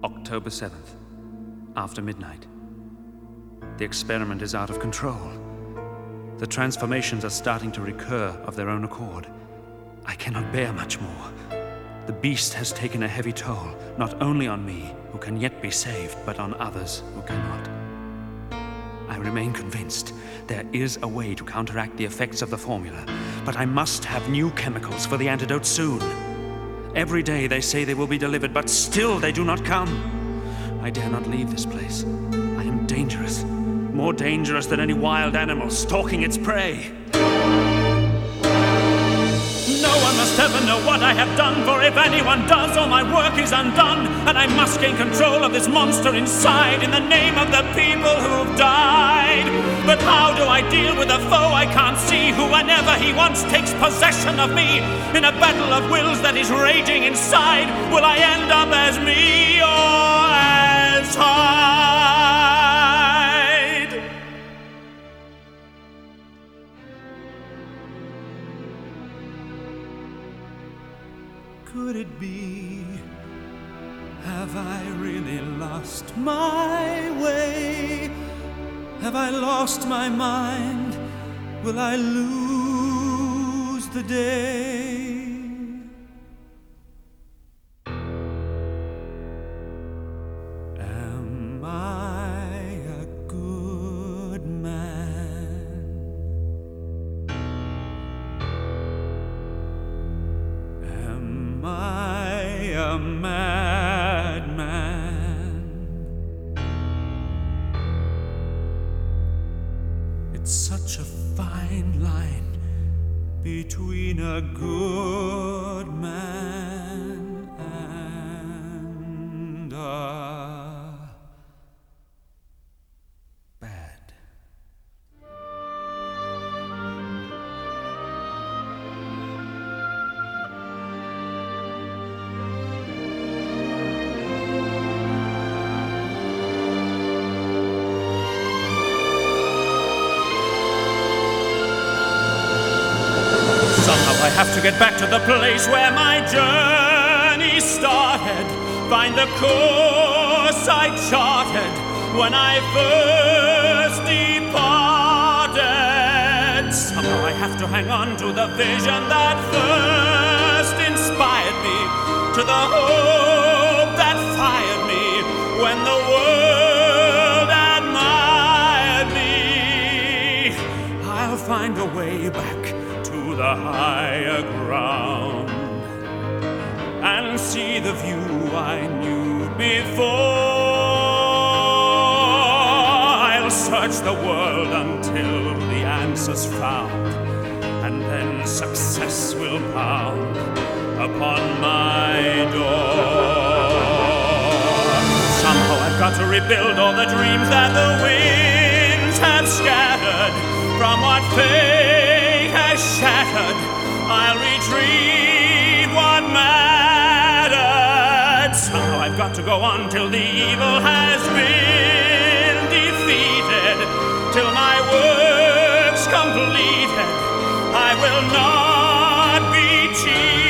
October 7th, after midnight. The experiment is out of control. The transformations are starting to recur of their own accord. I cannot bear much more. The beast has taken a heavy toll, not only on me, who can yet be saved, but on others who cannot. I remain convinced there is a way to counteract the effects of the formula, but I must have new chemicals for the antidote soon. Every day they say they will be delivered, but still they do not come. I dare not leave this place. I am dangerous, more dangerous than any wild animal stalking its prey. No one must ever know what I have done, for if anyone does, all my work is undone, and I must gain control of this monster inside in the name of the people who've died. But how do I deal with a foe I can't see, who whenever he wants takes possession of me? In a battle of wills that is raging inside, will I end up as me or as Hyde? Could it be? Have I really lost my way? Have I lost my mind? Will I lose the day? Am I a good man? Am I a madman? It's such a fine line between a good man and a bad. I have to get back to the place where my journey started, find the course I charted when I first departed. Somehow I have to hang on to the vision that first inspired me, to the hope that fired me when the world admired me. I'll find a way back to the higher ground and see the view I knew before. I'll search the world until the answer's found, and then success will pound upon my door. Somehow I've got to rebuild all the dreams that the winds have scattered from what fate has shattered. I'll retrieve what mattered. Somehow I've got to go on till the evil has been defeated, till my work's completed. I will not be cheated.